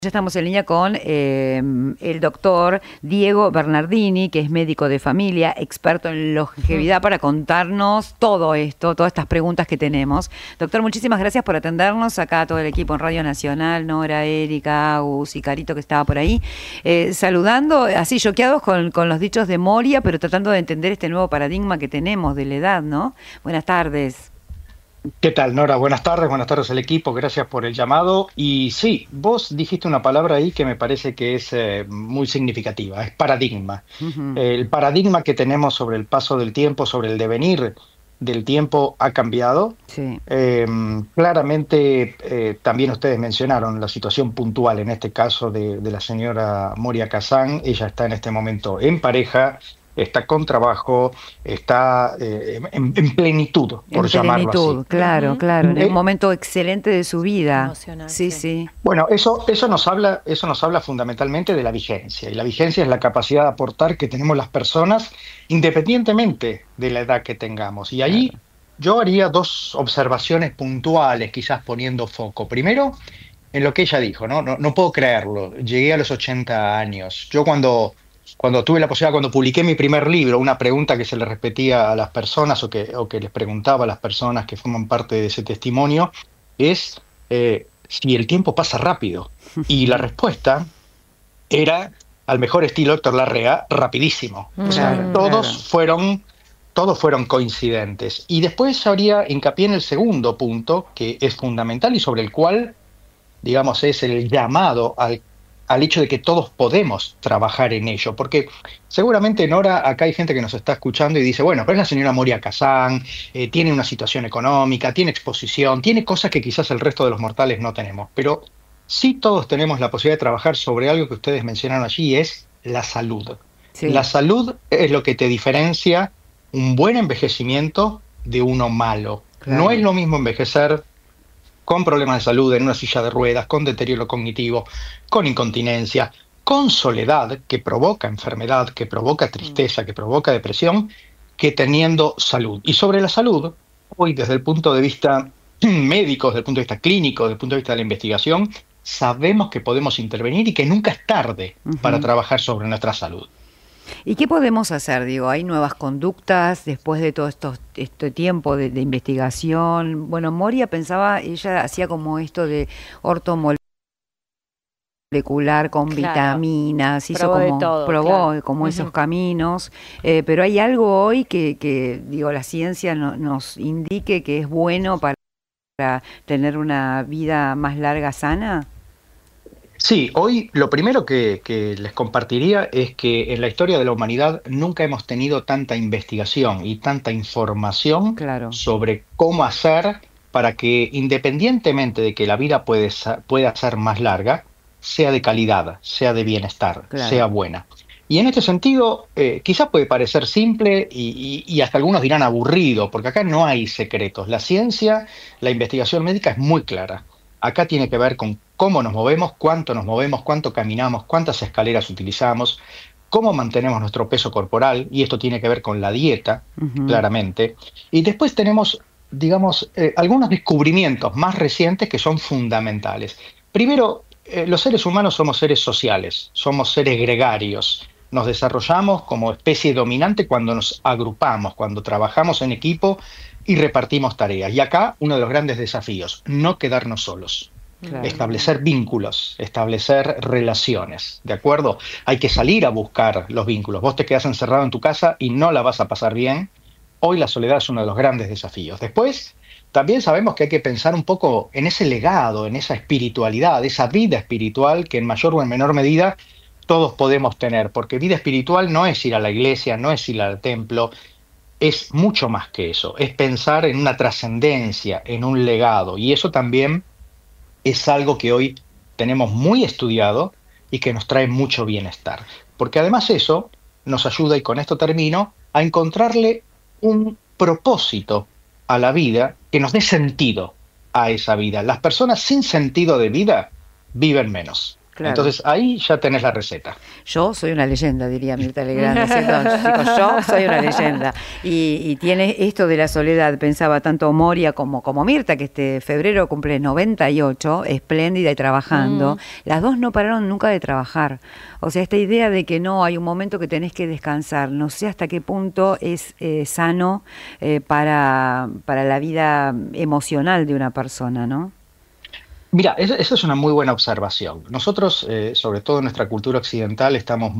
Ya estamos en línea con el doctor Diego Bernardini, que es médico de familia, experto en longevidad, para contarnos todo esto, todas estas preguntas que tenemos. Doctor, muchísimas gracias por atendernos acá, todo el equipo en Radio Nacional, Nora, Erika, Agus y Carito, que estaba por ahí, saludando, así choqueados con los dichos de Moria, pero tratando de entender este nuevo paradigma que tenemos de la edad, ¿no? Buenas tardes. ¿Qué tal, Nora? Buenas tardes al equipo, gracias por el llamado. Y sí, vos dijiste una palabra ahí que me parece que es muy significativa, es paradigma. Ujú. El paradigma que tenemos sobre el paso del tiempo, sobre el devenir del tiempo ha cambiado. Sí. Eh, Claramente, también ustedes mencionaron la situación puntual, en este caso de la señora Moria Kazán. Ella está en este momento en pareja, está con trabajo, está en plenitud, por En llamarlo así. plenitud, claro, Ujú. claro, en un Eh, momento excelente de su vida. Emocional, Sí, sí. sí, Bueno, eso nos habla fundamentalmente de la vigencia, y la vigencia es la capacidad de aportar que tenemos las personas independientemente de la edad que tengamos. Y claro. ahí yo haría dos observaciones puntuales, quizás poniendo foco. Primero, en lo que ella dijo, ¿no? No puedo creerlo, llegué a los 80 años. Yo cuando tuve la posibilidad, cuando publiqué mi primer libro, una pregunta que se le repetía a las personas o que les preguntaba a las personas que forman parte de ese testimonio es si el tiempo pasa rápido. Y la respuesta era, al mejor estilo Héctor Larrea, rapidísimo. O sea, Claro, claro. todos fueron coincidentes. Y después habría hincapié en el segundo punto, que es fundamental y sobre el cual, digamos, es el llamado al hecho de que todos podemos trabajar en ello. Porque seguramente, Nora, acá hay gente que nos está escuchando y dice, bueno, pero es la señora Moria Kazán, tiene una situación económica, tiene exposición, tiene cosas que quizás el resto de los mortales no tenemos. Pero sí todos tenemos la posibilidad de trabajar sobre algo que ustedes mencionaron allí, es la salud. La Sí, salud es lo que te diferencia un buen envejecimiento de uno malo. No es claro. lo mismo envejecer con problemas de salud, en una silla de ruedas, con deterioro cognitivo, con incontinencia, con soledad que provoca enfermedad, que provoca Mm. tristeza, que provoca depresión, que teniendo salud. Y sobre la salud, hoy desde el punto de vista médico, desde el punto de vista clínico, desde el punto de vista de la investigación, sabemos que podemos intervenir y que nunca es tarde para Ujú. trabajar sobre nuestra salud. ¿Y qué podemos hacer? Digo, ¿hay nuevas conductas después de todo este tiempo de investigación? Bueno, Moria pensaba, ella hacía como esto de ortomolecular con Claro, vitaminas, hizo probó de como, todo, claro. probó como esos Ujú. caminos, pero hay algo hoy que digo, la ciencia nos indique que es bueno para tener una vida más larga, sana. Sí, hoy lo primero que les compartiría es que en la historia de la humanidad nunca hemos tenido tanta investigación y tanta información Claro, sobre cómo hacer para que, independientemente de que la vida pueda ser más larga, sea de calidad, sea de bienestar, sea claro. buena. Y en este sentido, quizás puede parecer simple y hasta algunos dirán aburrido, porque acá no hay secretos. La ciencia, la investigación médica es muy clara. Acá tiene que ver con cómo nos movemos, cuánto caminamos, cuántas escaleras utilizamos, cómo mantenemos nuestro peso corporal, y esto tiene que ver con la dieta, Ujú. claramente. Y después tenemos, digamos, algunos descubrimientos más recientes que son fundamentales. Primero, los seres humanos somos seres sociales, somos seres gregarios. Nos desarrollamos como especie dominante cuando nos agrupamos, cuando trabajamos en equipo y repartimos tareas. Y acá uno de los grandes desafíos, no quedarnos solos, Claro. establecer vínculos, establecer relaciones, ¿de acuerdo? Hay que salir a buscar los vínculos. Vos te quedás encerrado en tu casa y no la vas a pasar bien. Hoy la soledad es uno de los grandes desafíos. Después, también sabemos que hay que pensar un poco en ese legado, en esa espiritualidad, esa vida espiritual que en mayor o en menor medida todos podemos tener, porque vida espiritual no es ir a la iglesia, no es ir al templo, es mucho más que eso, es pensar en una trascendencia, en un legado, y eso también es algo que hoy tenemos muy estudiado y que nos trae mucho bienestar. Porque además eso nos ayuda, y con esto termino, a encontrarle un propósito a la vida que nos dé sentido a esa vida. Las personas sin sentido de vida viven menos. Claro. Entonces ahí ya tenés la receta. Yo soy una leyenda, diría Mirta Legrand, ¿no es cierto? Chicos, yo soy una leyenda. Y tiene esto de la soledad, pensaba tanto Moria como Mirta, que este febrero cumple 98, espléndida y trabajando. Las dos no pararon nunca de trabajar. O sea, esta idea de que no, hay un momento que tenés que descansar, no sé hasta qué punto es sano para la vida emocional de una persona, ¿no? Mira, esa es una muy buena observación. Nosotros, sobre todo en nuestra cultura occidental, estamos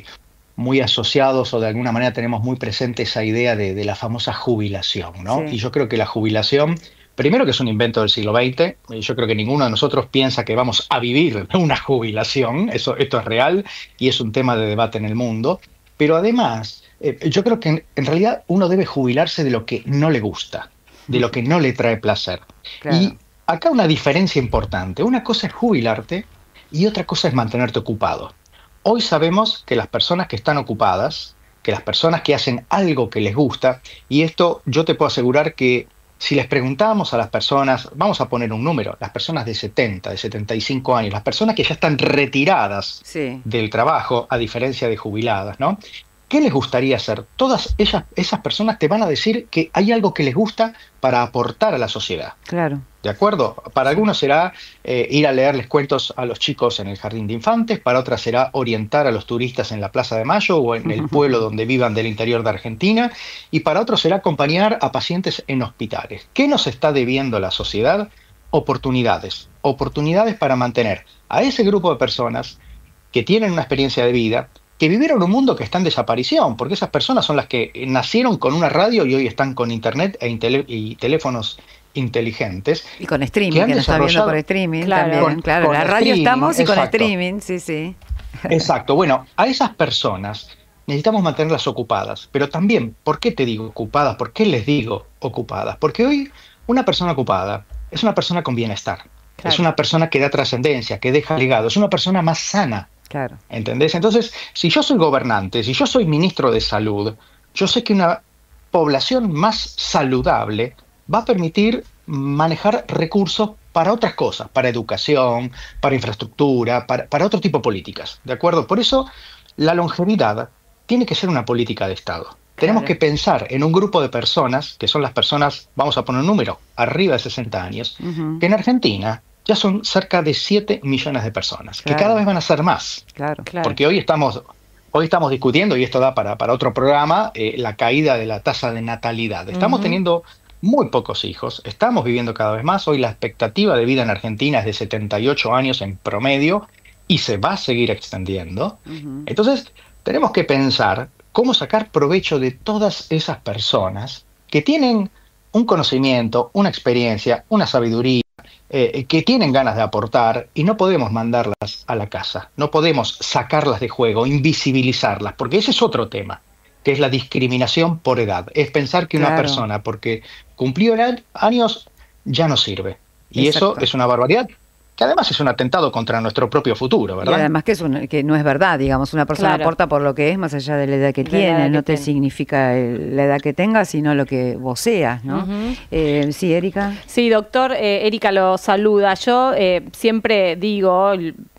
muy asociados o de alguna manera tenemos muy presente esa idea de la famosa jubilación, ¿no? Y Sí. yo creo que la jubilación, primero que es un invento del siglo XX, yo creo que ninguno de nosotros piensa que vamos a vivir una jubilación, esto es real y es un tema de debate en el mundo, pero además, yo creo que en realidad uno debe jubilarse de lo que no le gusta, de lo que no le trae placer. Claro. Y acá una diferencia importante. Una cosa es jubilarte y otra cosa es mantenerte ocupado. Hoy sabemos que las personas que están ocupadas, que las personas que hacen algo que les gusta, y esto yo te puedo asegurar que si les preguntamos a las personas, vamos a poner un número, las personas de 70, de 75 años, las personas que ya están retiradas Sí, del trabajo, a diferencia de jubiladas, ¿no? ¿Qué les gustaría hacer? Todas esas personas te van a decir que hay algo que les gusta para aportar a la sociedad. claro. ¿De acuerdo? Para Sí. algunos será ir a leerles cuentos a los chicos en el jardín de infantes, para otras será orientar a los turistas en la Plaza de Mayo o en el pueblo donde vivan del interior de Argentina, y para otros será acompañar a pacientes en hospitales. ¿Qué nos está debiendo la sociedad? Oportunidades. Oportunidades para mantener a ese grupo de personas que tienen una experiencia de vida, que vivieron un mundo que está en desaparición, porque esas personas son las que nacieron con una radio y hoy están con internet y teléfonos inteligentes, Y con que streaming, han que nos está viendo por desarrollado streaming Claro. también, claro. con La radio streaming, estamos y con exacto, streaming, sí, sí. exacto. Bueno, a esas personas necesitamos mantenerlas ocupadas, pero también, ¿por qué te digo ocupadas? ¿Por qué les digo ocupadas? Porque hoy una persona ocupada es una persona con bienestar, es Claro. una persona que da trascendencia, que deja legado, es una persona más sana. Claro, ¿Entendés? Entonces, si yo soy gobernante, si yo soy ministro de salud, yo sé que una población más saludable va a permitir manejar recursos para otras cosas, para educación, para infraestructura, para otro tipo de políticas. ¿De acuerdo? Por eso, la longevidad tiene que ser una política de Estado. Tenemos claro. que pensar en un grupo de personas, que son las personas, vamos a poner un número, arriba de 60 años, Ujú, que en Argentina ya son cerca de 7 millones de personas, que claro, cada vez van a ser más. claro. Claro. Porque hoy estamos discutiendo, y esto da para otro programa, la caída de la tasa de natalidad. Estamos Ujú. teniendo muy pocos hijos, estamos viviendo cada vez más. Hoy la expectativa de vida en Argentina es de 78 años en promedio y se va a seguir extendiendo. Ujú. Entonces, tenemos que pensar cómo sacar provecho de todas esas personas que tienen un conocimiento, una experiencia, una sabiduría, que tienen ganas de aportar, y no podemos mandarlas a la casa, no podemos sacarlas de juego, invisibilizarlas, porque ese es otro tema, que es la discriminación por edad. Es pensar que una Claro, persona, porque cumplió años, ya no sirve. Y eso exacto. es una barbaridad, que además es un atentado contra nuestro propio futuro, Y ¿verdad? además que no es verdad, digamos, una persona Claro. aporta por lo que es, más allá de la edad que De la edad tiene, que no te tiene. significa la edad que tengas, sino lo que vos seas, ¿no? Ujú. Sí, Erika. Sí, doctor, Erika lo saluda. Yo siempre digo,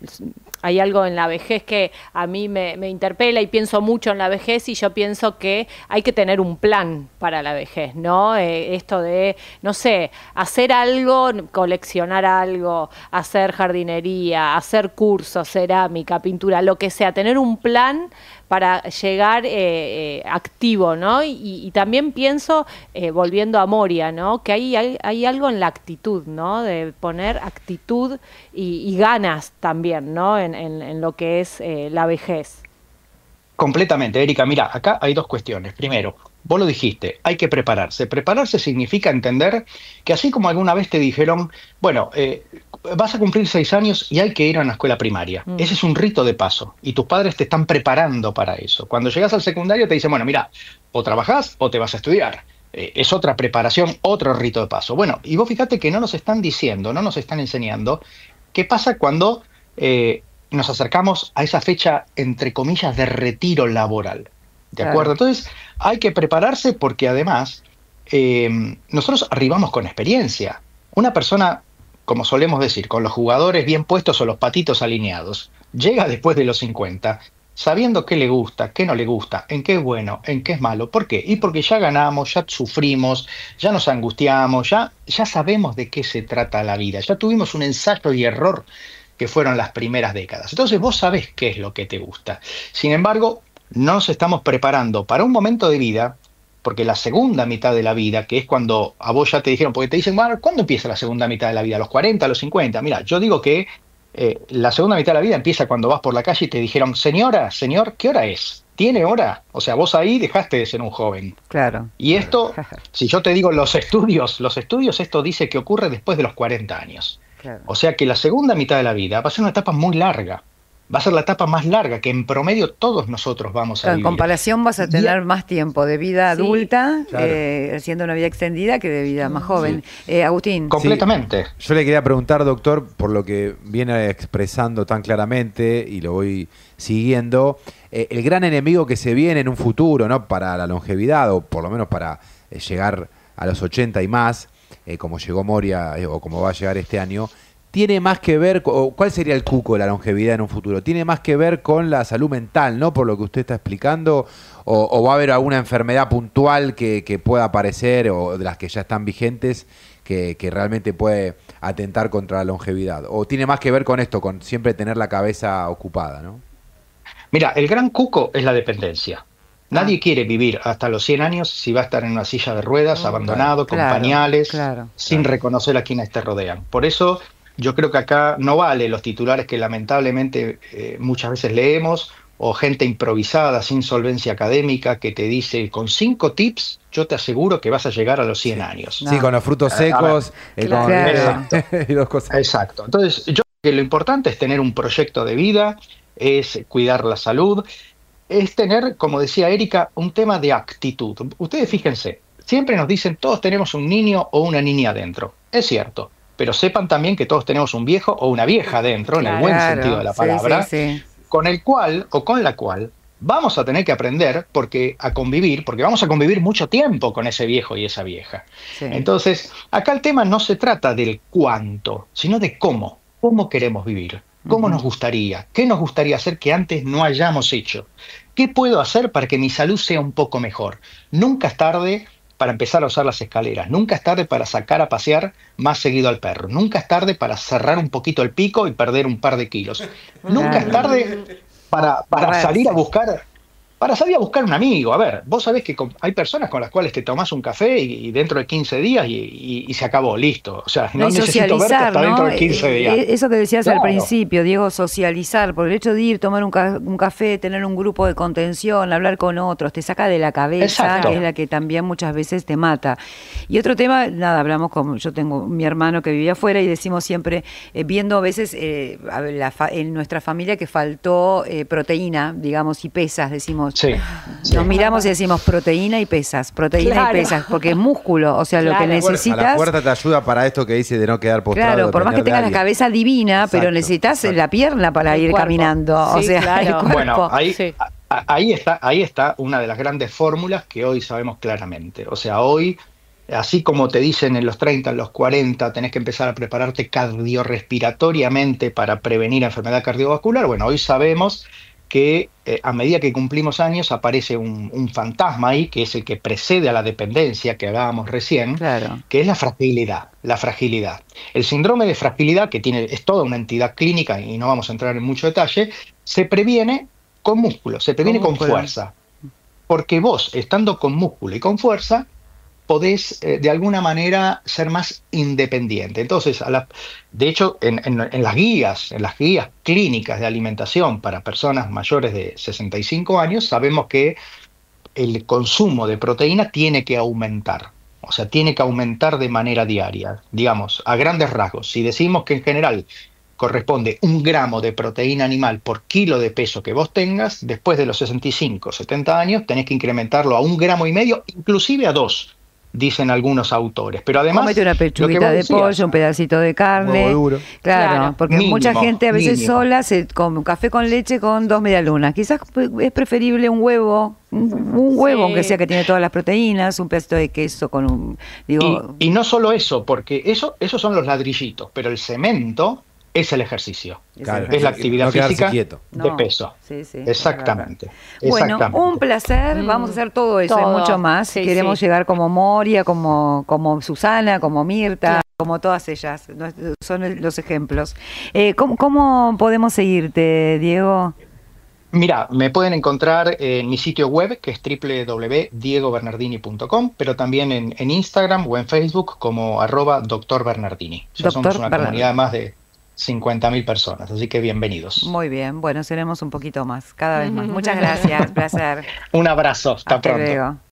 hay algo en la vejez que a mí me interpela y pienso mucho en la vejez, y yo pienso que hay que tener un plan para la vejez, ¿no? Esto de, no sé, hacer algo, coleccionar algo, hacer jardinería, hacer cursos, cerámica, pintura, lo que sea, tener un plan para llegar activo, ¿no? Y también pienso, volviendo a Moria, ¿no? Que hay algo en la actitud, ¿no? De poner actitud y ganas también, ¿no? En lo que es la vejez. Completamente, Erika. Mira, acá hay dos cuestiones. Primero, vos lo dijiste, hay que prepararse. Prepararse significa entender que así como alguna vez te dijeron, bueno, vas a cumplir 6 años y hay que ir a una escuela primaria. Mm. Ese es un rito de paso y tus padres te están preparando para eso. Cuando llegas al secundario te dicen, bueno, mira, o trabajás o te vas a estudiar. Es otra preparación, otro rito de paso. Bueno, y vos fíjate que no nos están diciendo, no nos están enseñando qué pasa cuando nos acercamos a esa fecha, entre comillas, de retiro laboral. ¿De acuerdo? Claro, Entonces, hay que prepararse porque además nosotros arribamos con experiencia. Una persona como solemos decir, con los jugadores bien puestos o los patitos alineados. Llega después de los 50, sabiendo qué le gusta, qué no le gusta, en qué es bueno, en qué es malo. ¿Por qué? Y porque ya ganamos, ya sufrimos, ya nos angustiamos, ya sabemos de qué se trata la vida, ya tuvimos un ensayo y error que fueron las primeras décadas. Entonces vos sabés qué es lo que te gusta. Sin embargo, no nos estamos preparando para un momento de vida, porque la segunda mitad de la vida, que es cuando a vos ya te dijeron, porque te dicen, bueno, ¿cuándo empieza la segunda mitad de la vida? ¿A los 40, a los 50? Mira, yo digo que la segunda mitad de la vida empieza cuando vas por la calle y te dijeron, señora, señor, ¿qué hora es? ¿Tiene hora? O sea, vos ahí dejaste de ser un joven. Claro. Y esto, si yo te digo los estudios, esto dice que ocurre después de los 40 años. Claro. O sea que la segunda mitad de la vida va a ser una etapa muy larga. Va a ser la etapa más larga que en promedio todos nosotros vamos a vivir. En comparación vas a tener más tiempo de vida adulta, claro, haciendo una vida extendida, que de vida más joven. Agustín. Completamente. Sí, yo le quería preguntar, doctor, por lo que viene expresando tan claramente y lo voy siguiendo, el gran enemigo que se viene en un futuro, ¿no?, para la longevidad, o por lo menos para llegar a los 80 y más, como llegó Moria o como va a llegar este año, tiene más que ver, o ¿cuál sería el cuco de la longevidad en un futuro? ¿Tiene más que ver con la salud mental, no, por lo que usted está explicando? ¿O va a haber alguna enfermedad puntual que pueda aparecer, o de las que ya están vigentes, que realmente puede atentar contra la longevidad? ¿O tiene más que ver con esto, con siempre tener la cabeza ocupada, no? Mira, el gran cuco es la dependencia. Nadie quiere vivir hasta los 100 años si va a estar en una silla de ruedas, abandonado, con pañales, sin reconocer a quienes te rodean. Por eso yo creo que acá no vale los titulares que lamentablemente muchas veces leemos, o gente improvisada, sin solvencia académica, que te dice, con 5 tips, yo te aseguro que vas a llegar a los 100 años. Sí, con los frutos secos. Exacto. Y dos cosas. Exacto. Entonces, yo creo que lo importante es tener un proyecto de vida, es cuidar la salud, es tener, como decía Erika, un tema de actitud. Ustedes fíjense, siempre nos dicen, todos tenemos un niño o una niña adentro. Es cierto. Pero sepan también que todos tenemos un viejo o una vieja adentro, en el buen sentido de la palabra, con el cual o con la cual vamos a tener que aprender a convivir, porque vamos a convivir mucho tiempo con ese viejo y esa vieja. Sí. Entonces, acá el tema no se trata del cuánto, sino de cómo queremos vivir, cómo nos gustaría, qué nos gustaría hacer que antes no hayamos hecho, qué puedo hacer para que mi salud sea un poco mejor. Nunca es tarde para empezar a usar las escaleras, nunca es tarde para sacar a pasear más seguido al perro, nunca es tarde para cerrar un poquito el pico y perder un par de kilos, nunca es tarde para salir a buscar un amigo. A ver, vos sabés que hay personas con las cuales te tomás un café y dentro de 15 días y se acabó, listo. O sea, no necesito verte hasta dentro de 15 días. Eso que decías al principio, Diego, socializar, por el hecho de ir, tomar un café, tener un grupo de contención, hablar con otros, te saca de la cabeza, que es la que también muchas veces te mata. Y otro tema, nada, hablamos yo tengo mi hermano que vivía afuera y decimos siempre, viendo a veces en nuestra familia que faltó proteína, digamos, y pesas, decimos. Nos miramos y decimos proteína y pesas, porque es músculo, o sea, lo que necesitas. La fuerza te ayuda para esto que dice de no quedar postrado. Claro, por más que tengas la cabeza divina, pero necesitas la pierna para ir caminando. O sea, el cuerpo. Bueno, ahí está una de las grandes fórmulas que hoy sabemos claramente. O sea, hoy, así como te dicen en los 30, en los 40, tenés que empezar a prepararte cardiorrespiratoriamente para prevenir enfermedad cardiovascular. Bueno, hoy sabemos que a medida que cumplimos años aparece un fantasma ahí, que es el que precede a la dependencia que hablábamos recién, que es la fragilidad. El síndrome de fragilidad, que es toda una entidad clínica y no vamos a entrar en mucho detalle, se previene con músculo, se previene con fuerza. Porque vos, estando con músculo y con fuerza, podés de alguna manera ser más independiente. Entonces, de hecho, en las guías clínicas de alimentación para personas mayores de 65 años, sabemos que el consumo de proteína tiene que aumentar. O sea, tiene que aumentar de manera diaria. Digamos, a grandes rasgos, si decimos que en general corresponde 1 gramo de proteína animal por kilo de peso que vos tengas, después de los 65, 70 años, tenés que incrementarlo a 1,5 gramos, inclusive a 2. Dicen algunos autores, pero además comete una pechuguita de pollo, un pedacito de carne, duro. Claro, porque mucha gente a veces sola se come un café con leche con 2 medialunas. Quizás es preferible un huevo un huevo, Sí. aunque sea que tiene todas las proteínas, un pedacito de queso con un... Digo, Y no solo eso, porque esos son los ladrillitos, pero el cemento es el ejercicio. Claro, Es la actividad no quedarse física quieto. de No, peso. sí, sí, Exactamente. bueno, Exactamente. un placer. Vamos a hacer todo eso Todo. y mucho más. Sí, Queremos sí. llegar como Moria, como Susana, como Mirta, como todas ellas. Son los ejemplos. ¿Cómo podemos seguirte, Diego? Mira, me pueden encontrar en mi sitio web, que es www.diegobernardini.com, pero también en Instagram o en Facebook como @doctorbernardini. Ya somos Doctor una Bernardini. comunidad de más de 50.000 personas, así que bienvenidos. Muy bien. Bueno, seremos un poquito más, cada vez más. Muchas gracias. Placer. Un abrazo, hasta pronto. Luego.